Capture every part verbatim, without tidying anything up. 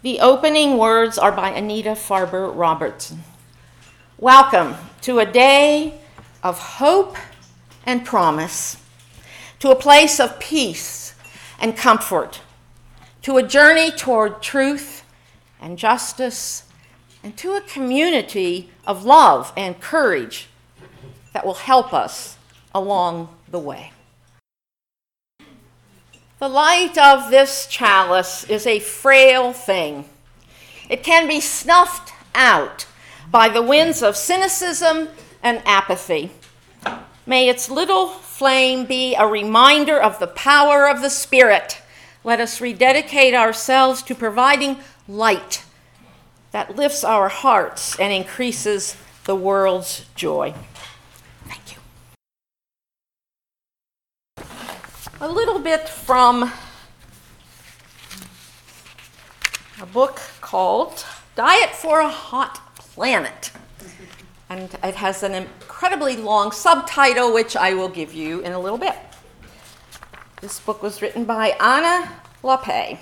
The opening words are by Anita Farber Robertson. Welcome to a day of hope and promise, to a place of peace and comfort, to a journey toward truth and justice, and to a community of love and courage that will help us along the way. The light of this chalice is a frail thing. It can be snuffed out by the winds of cynicism and apathy. May its little flame be a reminder of the power of the Spirit. Let us rededicate ourselves to providing light that lifts our hearts and increases the world's joy. Thank you. A little bit from a book called Diet for a Hot Planet. And it has an incredibly long subtitle, which I will give you in a little bit. This book was written by Anna LaPaix.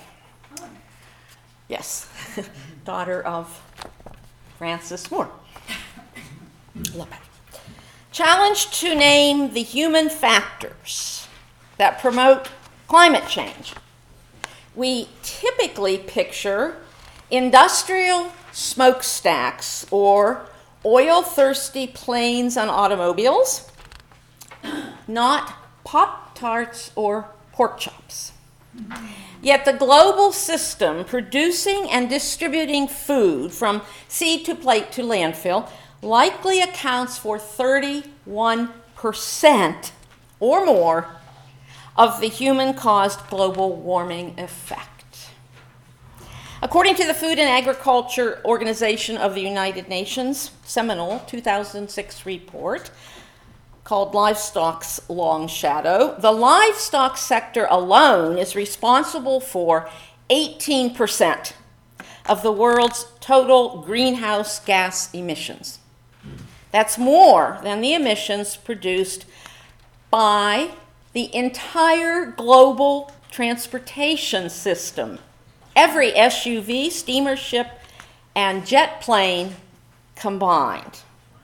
Yes, daughter of Francis Moore. LaPaix. Challenged to name the human factors that promote climate change. We typically picture industrial smokestacks or oil-thirsty planes and automobiles, not Pop-Tarts or pork chops. Yet the global system producing and distributing food from seed to plate to landfill likely accounts for thirty-one percent or more of the human-caused global warming effect. According to the Food and Agriculture Organization of the United Nations, seminal two thousand six report called Livestock's Long Shadow, the livestock sector alone is responsible for eighteen percent of the world's total greenhouse gas emissions. That's more than the emissions produced by the entire global transportation system. Every S U V, steamer, ship, and jet plane combined.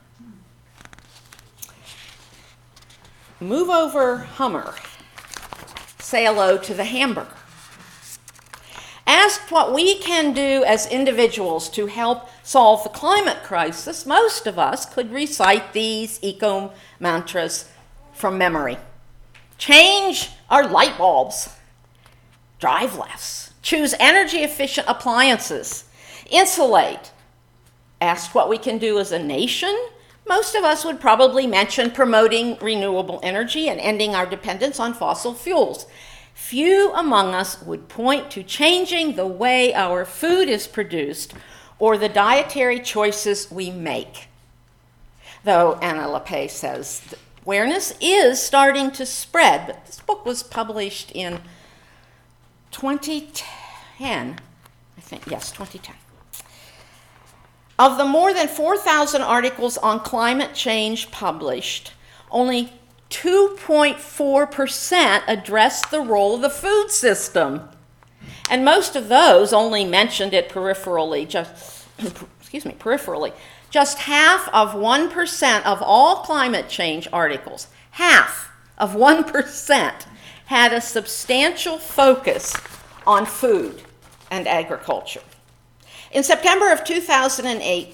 Move over Hummer. Say hello to the hamburger. Asked what we can do as individuals to help solve the climate crisis, most of us could recite these eco mantras from memory. Change our light bulbs. Drive less. Choose energy-efficient appliances. Insulate. Asked what we can do as a nation, most of us would probably mention promoting renewable energy and ending our dependence on fossil fuels. Few among us would point to changing the way our food is produced or the dietary choices we make. Though Anna LaPaix says awareness is starting to spread, but this book was published in twenty ten, I think, yes, twenty ten. Of the more than four thousand articles on climate change published, only two point four percent address the role of the food system. And most of those only mentioned it peripherally, just, excuse me, peripherally. Just half of one percent of all climate change articles, half of one percent had a substantial focus on food and agriculture. In September of two thousand eight,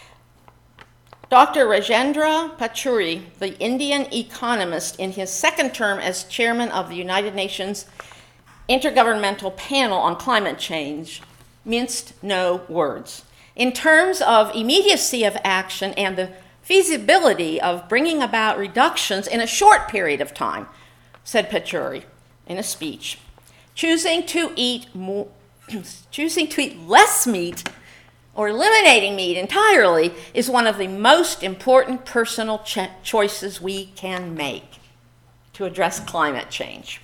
Doctor Rajendra Pachauri, the Indian economist in his second term as chairman of the United Nations Intergovernmental Panel on Climate Change, minced no words. In terms of immediacy of action and the feasibility of bringing about reductions in a short period of time, said Pachauri in a speech, choosing to eat more, choosing to eat less meat or eliminating meat entirely is one of the most important personal ch- choices we can make to address climate change.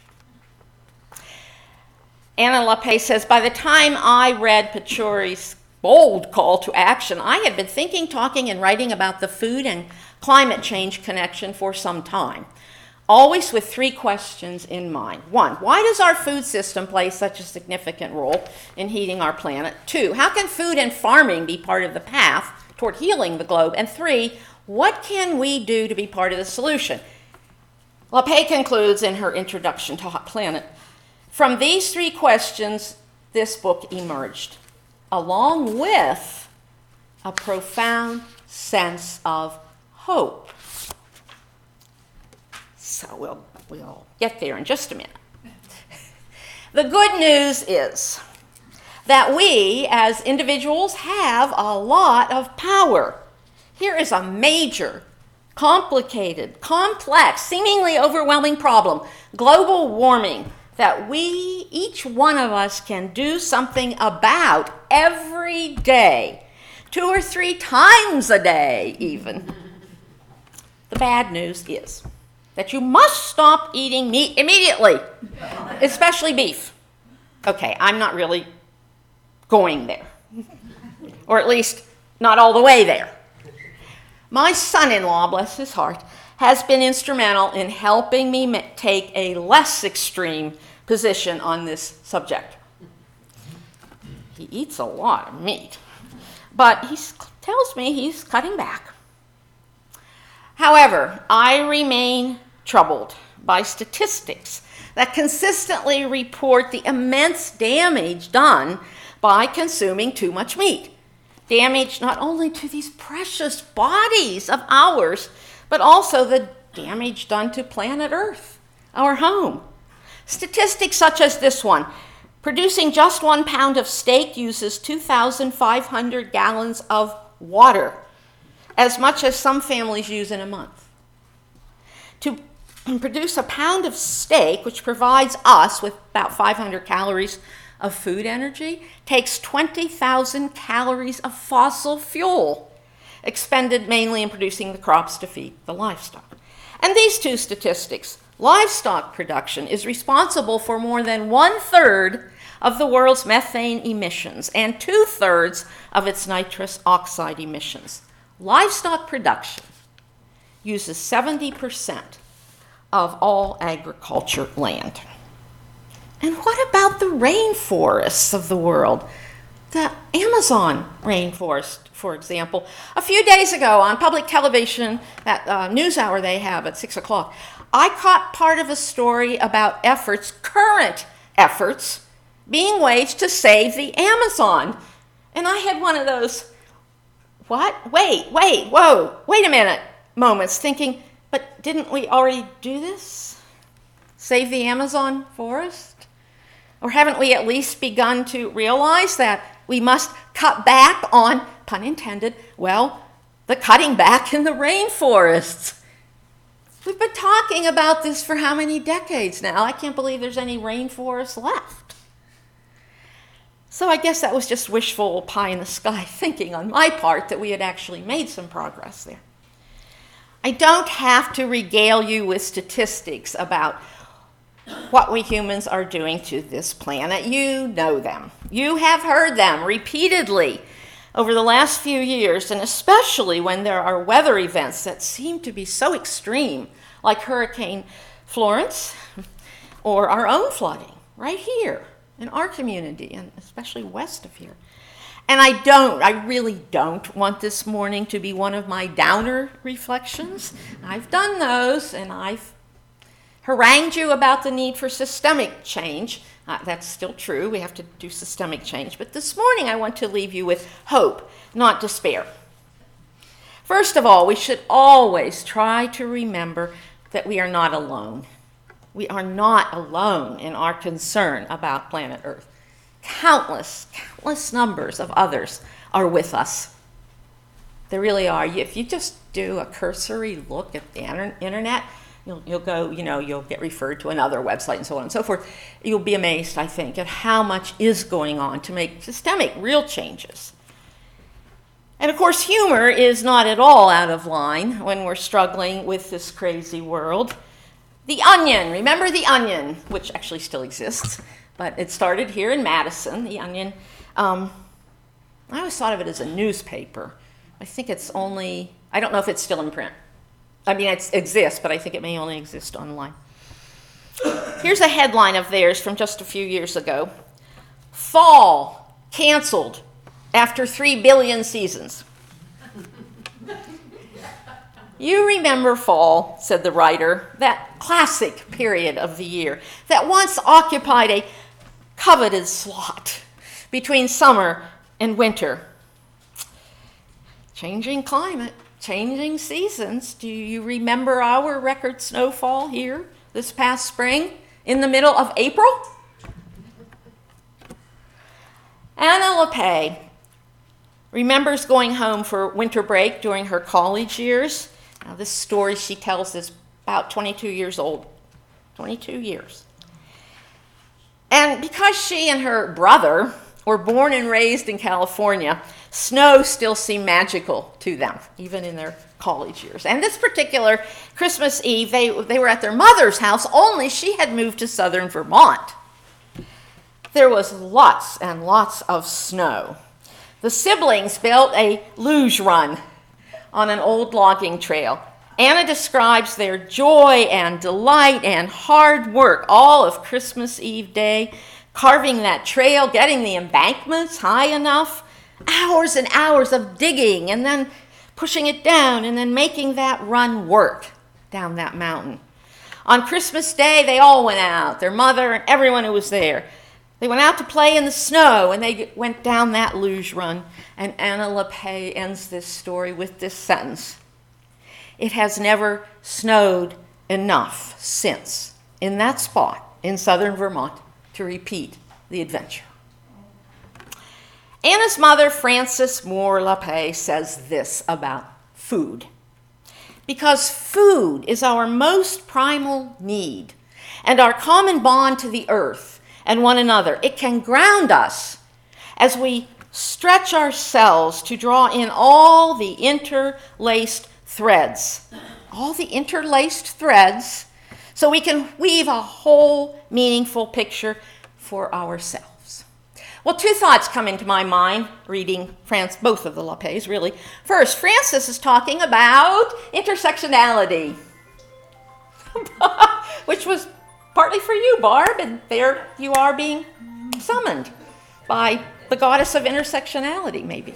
Anna LaPaix says, by the time I read Pachauri's bold call to action, I had been thinking, talking, and writing about the food and climate change connection for some time. always with three questions in mind. One, why does our food system play such a significant role in heating our planet? Two, how can food and farming be part of the path toward healing the globe? And three, what can we do to be part of the solution? LaPay concludes in her introduction to Hot Planet, from these three questions, this book emerged, along with a profound sense of hope. So we'll, we'll get there in just a minute. The good news is that we as individuals have a lot of power. Here is a major, complicated, complex, seemingly overwhelming problem, global warming, that we, each one of us, can do something about every day, two or three times a day even. The bad news is that you must stop eating meat immediately, especially beef. Okay, I'm not really going there, or at least not all the way there. My son-in-law, bless his heart, has been instrumental in helping me ma- take a less extreme position on this subject. He eats a lot of meat, but he tells me he's cutting back. However, I remain troubled by statistics that consistently report the immense damage done by consuming too much meat. Damage not only to these precious bodies of ours, but also the damage done to planet Earth, our home. Statistics such as this one: producing just one pound of steak uses two thousand five hundred gallons of water, as much as some families use in a month. To produce a pound of steak, which provides us with about five hundred calories of food energy, takes twenty thousand calories of fossil fuel, expended mainly in producing the crops to feed the livestock. And these two statistics, livestock production is responsible for more than one-third of the world's methane emissions and two-thirds of its nitrous oxide emissions. Livestock production uses seventy percent of all agriculture land. And what about the rainforests of the world? The Amazon rainforest, for example. A few days ago on public television, that uh, news hour they have at six o'clock, I caught part of a story about efforts, current efforts, being waged to save the Amazon. And I had one of those, what? Wait, wait, whoa, wait a minute moments, thinking, but didn't we already do this? Save the Amazon forest? Or haven't we at least begun to realize that we must cut back on, pun intended, well, the cutting back in the rainforests? We've been talking about this for how many decades now? I can't believe there's any rainforest left. So I guess that was just wishful pie-in-the-sky thinking on my part that we had actually made some progress there. I don't have to regale you with statistics about what we humans are doing to this planet. You know them. You have heard them repeatedly over the last few years, and especially when there are weather events that seem to be so extreme, like Hurricane Florence or our own flooding right here in our community, and especially west of here. And I don't, I really don't want this morning to be one of my downer reflections. I've done those, and I've harangued you about the need for systemic change. Uh, that's still true. We have to do systemic change. But this morning I want to leave you with hope, not despair. First of all, we should always try to remember that we are not alone. We are not alone in our concern about planet Earth. Countless, countless numbers of others are with us. There really are. If you just do a cursory look at the internet, You'll, you'll go, you know, you'll get referred to another website and so on and so forth. You'll be amazed, I think, at how much is going on to make systemic, real changes. And of course, humor is not at all out of line when we're struggling with this crazy world. The Onion, remember The Onion, which actually still exists, but it started here in Madison, The Onion. Um, I always thought of it as a newspaper. I think it's only, I don't know if it's still in print. I mean, it exists, but I think it may only exist online. Here's a headline of theirs from just a few years ago. Fall canceled after three billion seasons. You remember fall, said the writer, that classic period of the year that once occupied a coveted slot between summer and winter. Changing climate, changing seasons. Do you remember our record snowfall here this past spring in the middle of April? Anna LaPaye remembers going home for winter break during her college years. Now, this story she tells is about twenty-two years old. twenty-two years. And because she and her brother were born and raised in California, snow still seemed magical to them, even in their college years. And this particular Christmas Eve, they, they were at their mother's house, only she had moved to southern Vermont. There was lots and lots of snow. The siblings built a luge run on an old logging trail. Anna describes their joy and delight and hard work all of Christmas Eve day, carving that trail, getting the embankments high enough, hours and hours of digging and then pushing it down and then making that run work down that mountain. On Christmas Day, they all went out, their mother and everyone who was there. They went out to play in the snow, and they went down that luge run. And Anna LaPaye ends this story with this sentence. It has never snowed enough since in that spot in southern Vermont to repeat the adventure. Anna's mother, Frances Moore LaPaye, says this about food. Because food is our most primal need and our common bond to the earth and one another. It can ground us as we stretch ourselves to draw in all the interlaced threads, all the interlaced threads, so we can weave a whole meaningful picture for ourselves. Well, two thoughts come into my mind reading France, both of the LaPayes, really. First, Frances is talking about intersectionality, which was partly for you, Barb, and there you are being summoned by the goddess of intersectionality, maybe.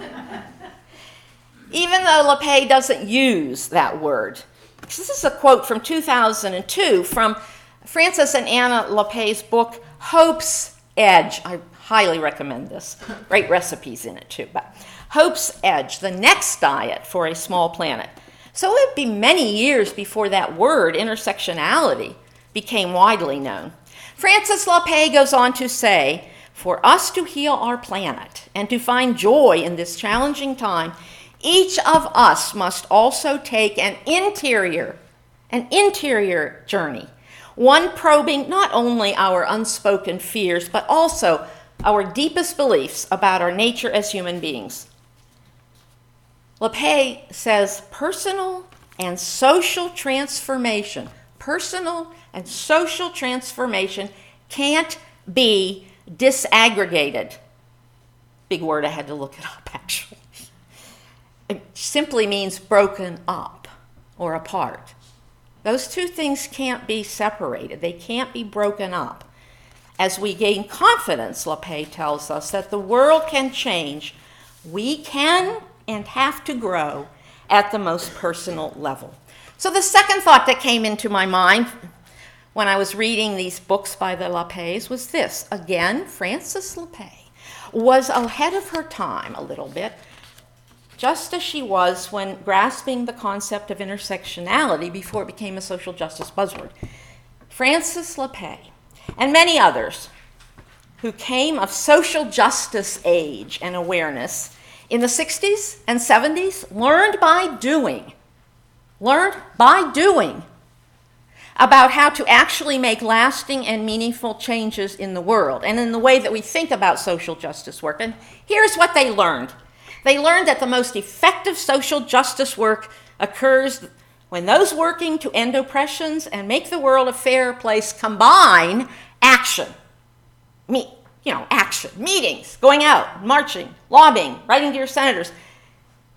Even though LaPaye doesn't use that word. This is a quote from two thousand two from Frances and Anna LaPaye's book, Hope's Edge. I highly recommend this. Great recipes in it, too. But Hope's Edge, the next diet for a small planet. So it would be many years before that word, intersectionality, became widely known. Frances LaPaye goes on to say, for us to heal our planet and to find joy in this challenging time, each of us must also take an interior, an interior journey, one probing not only our unspoken fears, but also our deepest beliefs about our nature as human beings. LaPaye says personal and social transformation, personal and social transformation can't be disaggregated. Big word, I had to look it up actually. It simply means broken up or apart. Those two things can't be separated. They can't be broken up. As we gain confidence, LaPaye tells us, that the world can change, we can and have to grow at the most personal level. So the second thought that came into my mind when I was reading these books by the LaPayes was this. Again, Frances LaPaye was ahead of her time a little bit, just as she was when grasping the concept of intersectionality before it became a social justice buzzword. Frances LaPaye and many others who came of social justice age and awareness in the sixties and seventies learned by doing, learned by doing about how to actually make lasting and meaningful changes in the world and in the way that we think about social justice work. And here's what they learned. They learned that the most effective social justice work occurs when those working to end oppressions and make the world a fairer place combine action. Me, you know, action, meetings, going out, marching, lobbying, writing to your senators.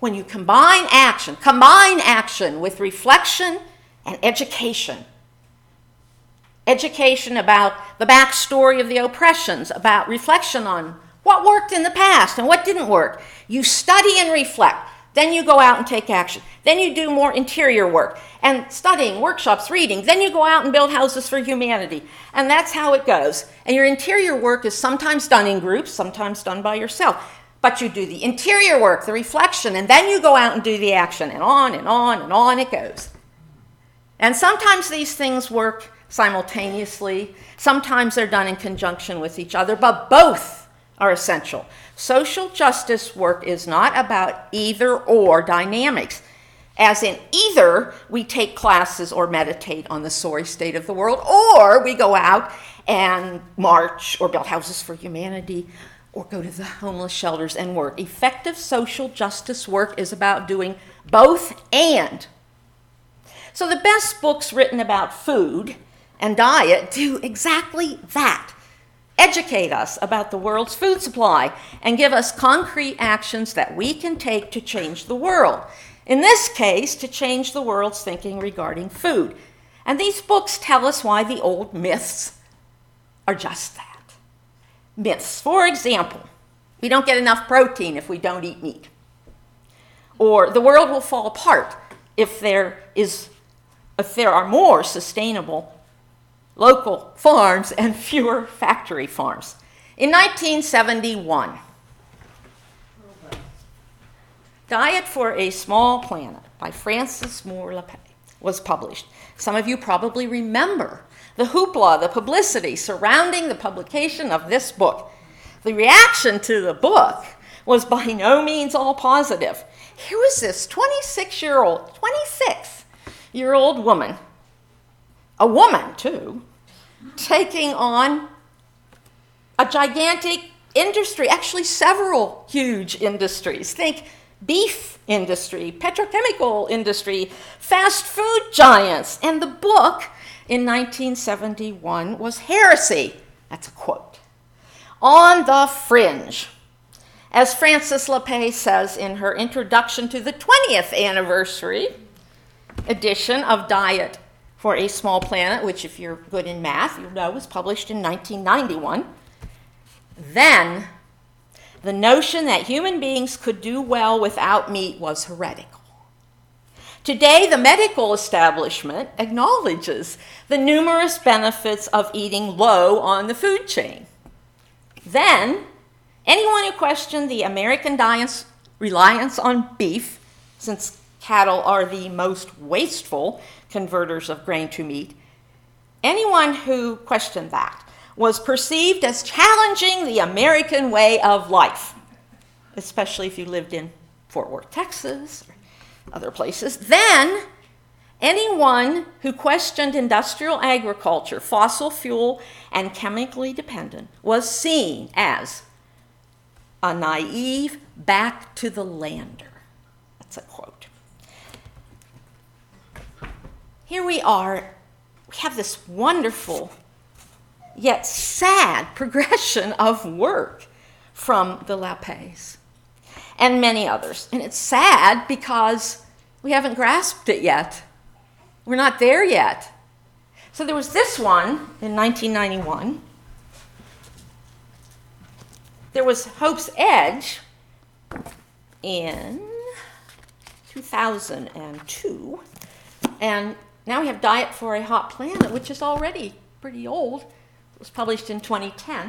when you combine action, combine action with reflection and education. Education about the backstory of the oppressions, about reflection on what worked in the past and what didn't work. You study and reflect. Then you go out and take action. Then you do more interior work and studying, workshops, reading. Then you go out and build houses for humanity. And that's how it goes. And your interior work is sometimes done in groups, sometimes done by yourself. But you do the interior work, the reflection, and then you go out and do the action. And on and on and on it goes. And sometimes these things work simultaneously. Sometimes they're done in conjunction with each other, but both are essential. Social justice work is not about either or dynamics. As in either we take classes or meditate on the sorry state of the world, or we go out and march or build houses for humanity or go to the homeless shelters and work. Effective social justice work is about doing both and. So the best books written about food and diet do exactly that. Educate us about the world's food supply and give us concrete actions that we can take to change the world. In this case, to change the world's thinking regarding food. And these books tell us why the old myths are just that. Myths. For example, we don't get enough protein if we don't eat meat. Or the world will fall apart if there is, if there are more sustainable local farms and fewer factory farms. In nineteen seventy-one, Diet for a Small Planet by Frances Moore Lappé was published. Some of you probably remember the hoopla, the publicity surrounding the publication of this book. The reaction to the book was by no means all positive. Here was this twenty-six-year-old, twenty-six-year-old woman, a woman too, taking on a gigantic industry, actually several huge industries. Think beef industry, petrochemical industry, fast food giants. And the book in nineteen seventy-one was heresy. That's a quote. On the fringe. As Frances Lappé says in her introduction to the twentieth anniversary edition of Diet for a Small Planet, which if you're good in math, you know was published in nineteen ninety-one, then the notion that human beings could do well without meat was heretical. Today, the medical establishment acknowledges the numerous benefits of eating low on the food chain. Then, anyone who questioned the American diet's reliance on beef, since cattle are the most wasteful converters of grain to meat, anyone who questioned that was perceived as challenging the American way of life, especially if you lived in Fort Worth, Texas, or other places. Then, anyone who questioned industrial agriculture, fossil fuel, and chemically dependent, was seen as a naive back to the lander. That's a quote. Here we are. We have this wonderful yet sad progression of work from the Lappés and many others. And it's sad because we haven't grasped it yet. We're not there yet. So there was this one in nineteen ninety-one. There was Hope's Edge in two thousand two. And now we have Diet for a Hot Planet, which is already pretty old. It was published in twenty ten.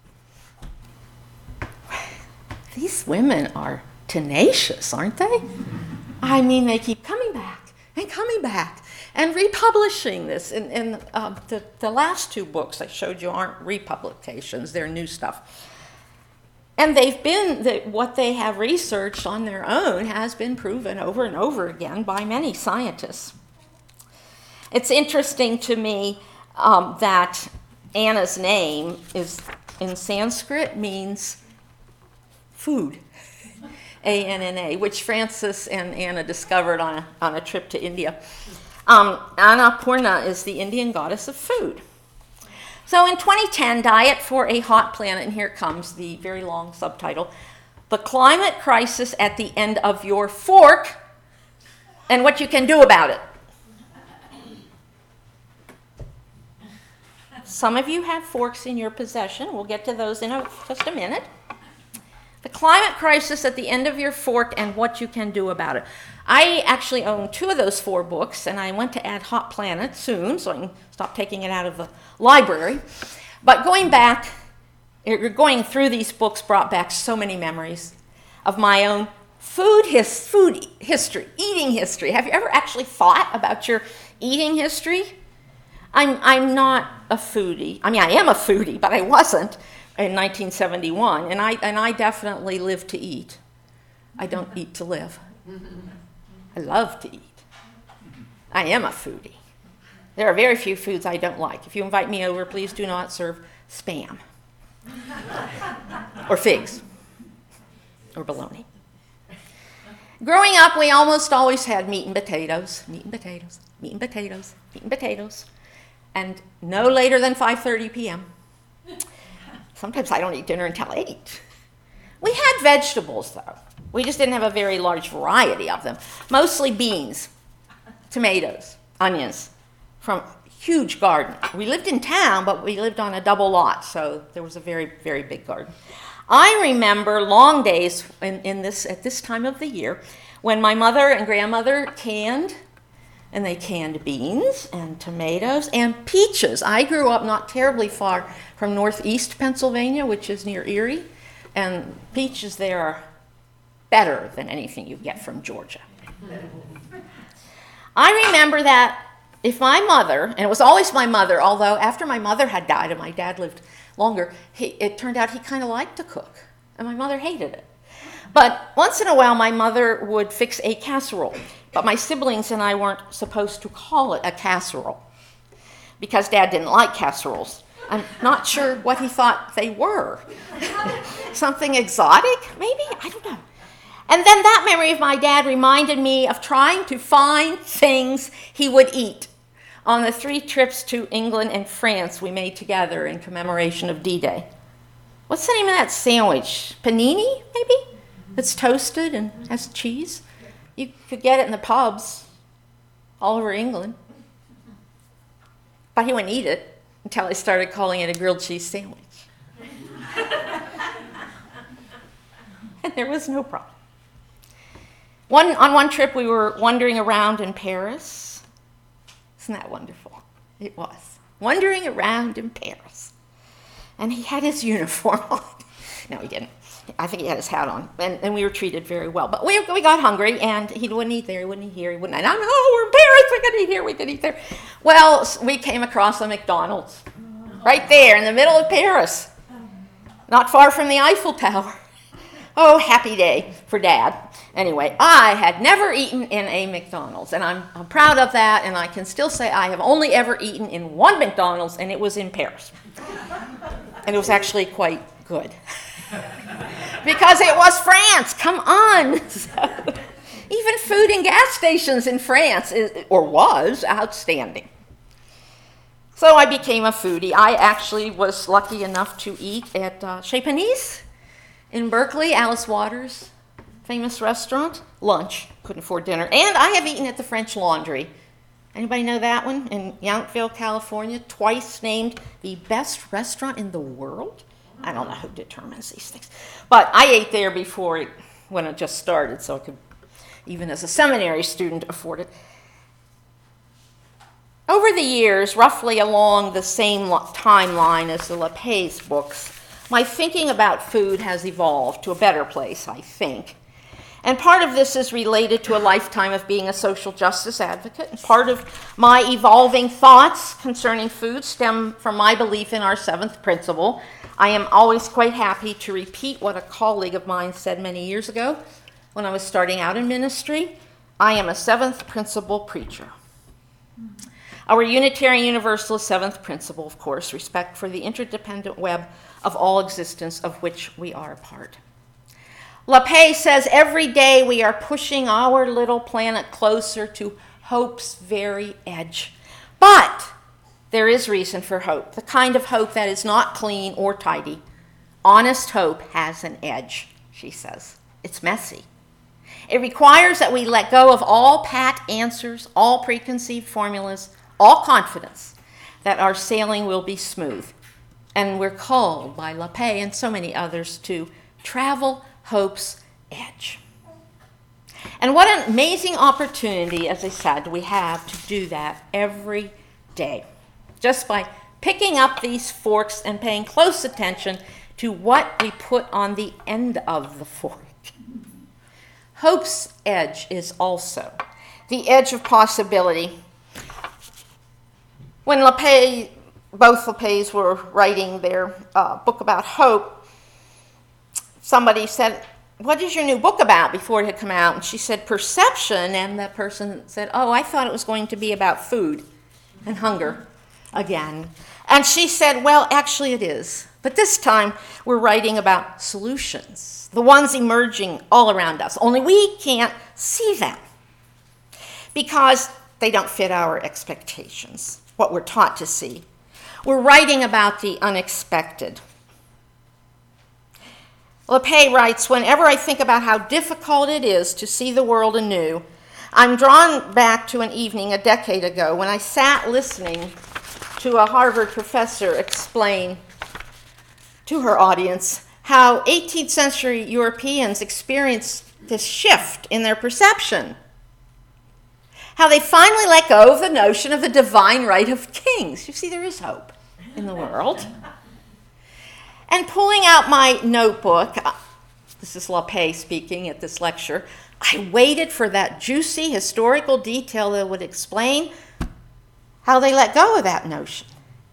These women are tenacious, aren't they? I mean, they keep coming back and coming back and republishing this. And, and uh, the, the last two books I showed you aren't republications, they're new stuff. And they've been, the, what they have researched on their own has been proven over and over again by many scientists. It's interesting to me um, that Anna's name is in Sanskrit means food, A N N A, which Frances and Anna discovered on a, on a trip to India. Um, Annapurna is the Indian goddess of food. So in twenty ten, Diet for a Hot Planet, and here comes the very long subtitle, The Climate Crisis at the End of Your Fork and What You Can Do About It. Some of you have forks in your possession. We'll get to those in a, just a minute. The Climate Crisis at the End of Your Fork and What You Can Do About It. I actually own two of those four books, and I want to add Hot Planet soon, so I can stop taking it out of the library. But going back, going through these books brought back so many memories of my own food, his, food history, eating history. Have you ever actually thought about your eating history? I'm, I'm not a foodie. I mean, I am a foodie, but I wasn't in nineteen seventy-one, and I, and I definitely live to eat. I don't eat to live. I love to eat. I am a foodie. There are very few foods I don't like. If you invite me over, please do not serve Spam or figs or bologna. Growing up, we almost always had meat and potatoes, meat and potatoes, meat and potatoes, meat and potatoes, and no later than five thirty p.m. Sometimes I don't eat dinner until eight. We had vegetables, though. We just didn't have a very large variety of them. Mostly beans, tomatoes, onions, from a huge garden. We lived in town, but we lived on a double lot, so there was a very, very big garden. I remember long days in, in this, at this time of the year when my mother and grandmother canned, and they canned beans and tomatoes and peaches. I grew up not terribly far from northeast Pennsylvania, which is near Erie, and peaches there are better than anything you get from Georgia. I remember that if my mother, and it was always my mother, although after my mother had died and my dad lived longer, he, it turned out he kind of liked to cook, and my mother hated it. But once in a while, my mother would fix a casserole. But my siblings and I weren't supposed to call it a casserole because Dad didn't like casseroles. I'm not sure what he thought they were. Something exotic, maybe? I don't know. And then that memory of my dad reminded me of trying to find things he would eat on the three trips to England and France we made together in commemoration of D-Day. What's the name of that sandwich? Panini, maybe? It's toasted and has cheese. You could get it in the pubs all over England. But he wouldn't eat it until I started calling it a grilled cheese sandwich. And there was no problem. One, on one trip, we were wandering around in Paris. Isn't that wonderful? It was. Wandering around in Paris. And he had his uniform on. No, he didn't. I think he had his hat on, and, and we were treated very well. But we, we got hungry, and he wouldn't eat there, he wouldn't eat here, he wouldn't eat. I know, we're in Paris, we can eat here, we can eat there. Well, we came across a McDonald's right there in the middle of Paris, not far from the Eiffel Tower. Oh, happy day for Dad. Anyway, I had never eaten in a McDonald's, and I'm, I'm proud of that, and I can still say I have only ever eaten in one McDonald's, and it was in Paris. And it was actually quite good. Because it was France, come on. So, even food in gas stations in France, is, or was, outstanding. So I became a foodie. I actually was lucky enough to eat at uh, Chez Panisse in Berkeley, Alice Waters' famous restaurant. Lunch, couldn't afford dinner. And I have eaten at the French Laundry. Anybody know that one? In Yountville, California, twice named the best restaurant in the world. I don't know who determines these things. But I ate there before it, when it just started, so I could, even as a seminary student, afford it. Over the years, roughly along the same timeline as the LePage books, my thinking about food has evolved to a better place, I think. And part of this is related to a lifetime of being a social justice advocate. And part of my evolving thoughts concerning food stem from my belief in our seventh principle. I am always quite happy to repeat what a colleague of mine said many years ago when I was starting out in ministry. I am a seventh principle preacher. Our Unitarian Universalist seventh principle, of course, respect for the interdependent web of all existence of which we are a part. LePage says every day we are pushing our little planet closer to hope's very edge. But there is reason for hope, the kind of hope that is not clean or tidy. Honest hope has an edge. she says. It's messy. It requires that we let go of all pat answers, all preconceived formulas, all confidence that our sailing will be smooth. And we're called by LePay and so many others to travel hope's edge. And what an amazing opportunity, as I said, we have to do that every day, just by picking up these forks and paying close attention to what we put on the end of the fork. Hope's edge is also the edge of possibility. When LePay, both LePays were writing their uh, book about hope, somebody said, "What is your new book about?" before it had come out. And she said, "Perception." And the person said, "Oh, I thought it was going to be about food and hunger again." And she said, "Well, actually it is. But this time we're writing about solutions, the ones emerging all around us. Only we can't see them because they don't fit our expectations, what we're taught to see. We're writing about the unexpected." LePay writes, "Whenever I think about how difficult it is to see the world anew, I'm drawn back to an evening a decade ago when I sat listening to a Harvard professor explain to her audience how eighteenth century Europeans experienced this shift in their perception, how they finally let go of the notion of the divine right of kings." You see, there is hope in the world. And pulling out my notebook, this is LePay speaking at this lecture, I waited for that juicy historical detail that would explain how they let go of that notion.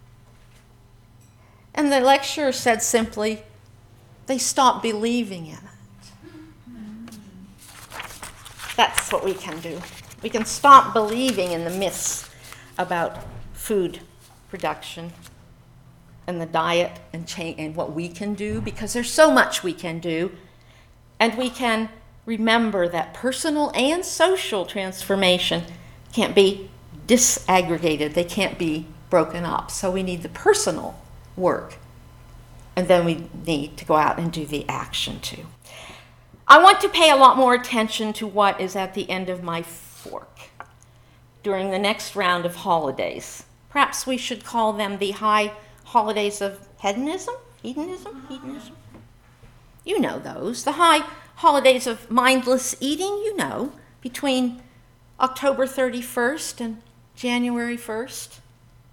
And the lecturer said simply, they stopped believing in it. That's what we can do. We can stop believing in the myths about food production and the diet and change and what we can do, because there's so much we can do. And we can remember that personal and social transformation can't be disaggregated. They can't be broken up. So we need the personal work. And then we need to go out and do the action too. I want to pay a lot more attention to what is at the end of my fork during the next round of holidays. Perhaps we should call them the high holidays of hedonism? Hedonism? Hedonism? You know those. The high holidays of mindless eating, you know, between October thirty-first and January first.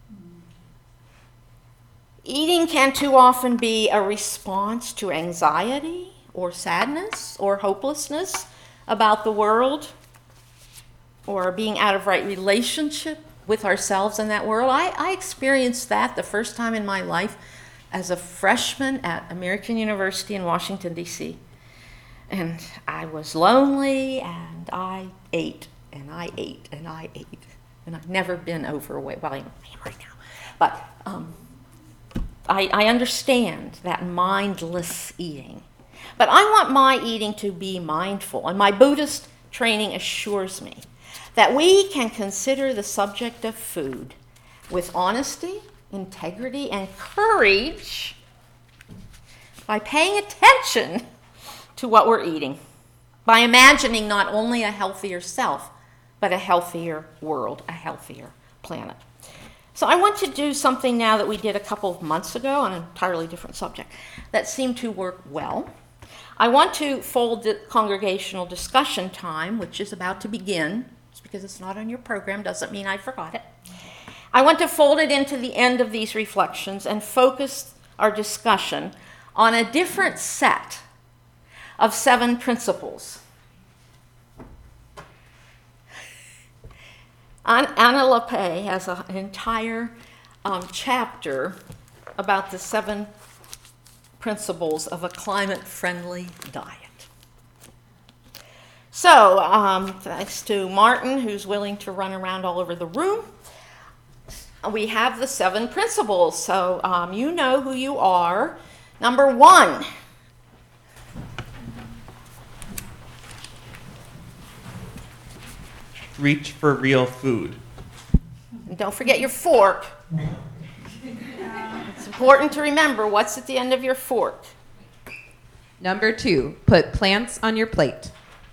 Eating can too often be a response to anxiety or sadness or hopelessness about the world or being out of right relationship with ourselves and that world. I, I experienced that the first time in my life as a freshman at American University in Washington, D C And I was lonely and I ate and I ate and I ate. And I've never been overweight. Well, I am right now. But um, I, I understand that mindless eating. But I want my eating to be mindful. And my Buddhist training assures me that we can consider the subject of food with honesty, integrity, and courage by paying attention to what we're eating, by imagining not only a healthier self, but a healthier world, a healthier planet. So I want to do something now that we did a couple of months ago on an entirely different subject that seemed to work well. I want to fold the congregational discussion time, which is about to begin. Just because it's not on your program doesn't mean I forgot it. I want to fold it into the end of these reflections and focus our discussion on a different set of seven principles. Anna LePay has an entire um, chapter about the seven principles of a climate-friendly diet. So, um, thanks to Martin, who's willing to run around all over the room, we have the seven principles. So um, you know who you are. Number one. Reach for real food. And don't forget your fork. It's important to remember what's at the end of your fork. Number two, put plants on your plate.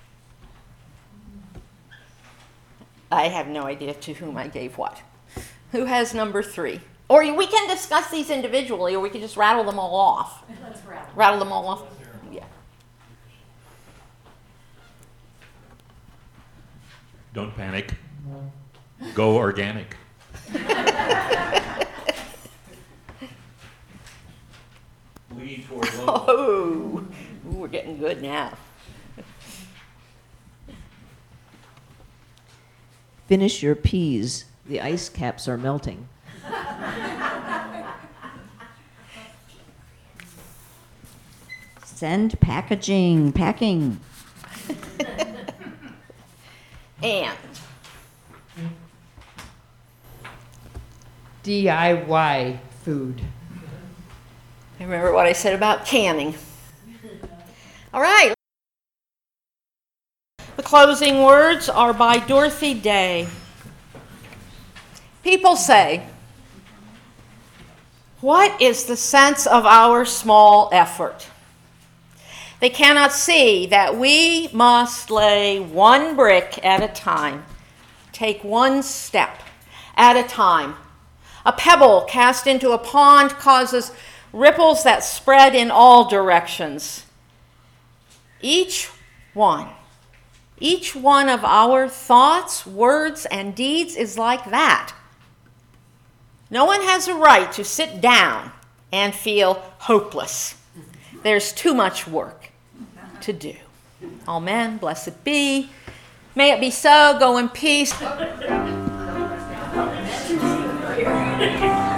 I have no idea to whom I gave what. Who has number three? Or we can discuss these individually, or we can just rattle them all off. Let's rattle. Rattle them all off? Yeah. Don't panic. Go organic. Lead toward local. Oh, ooh, we're getting good now. Finish your peas. The ice caps are melting. Send packaging, packing. And D I Y food. remember what I said about canning. All right. The closing words are by Dorothy Day. People say, "What is the sense of our small effort?" They cannot see that we must lay one brick at a time, take one step at a time. A pebble cast into a pond causes ripples that spread in all directions. Each one, each one of our thoughts, words, and deeds is like that. No one has a right to sit down and feel hopeless. There's too much work to do. Amen. Blessed be. May it be so. Go in peace.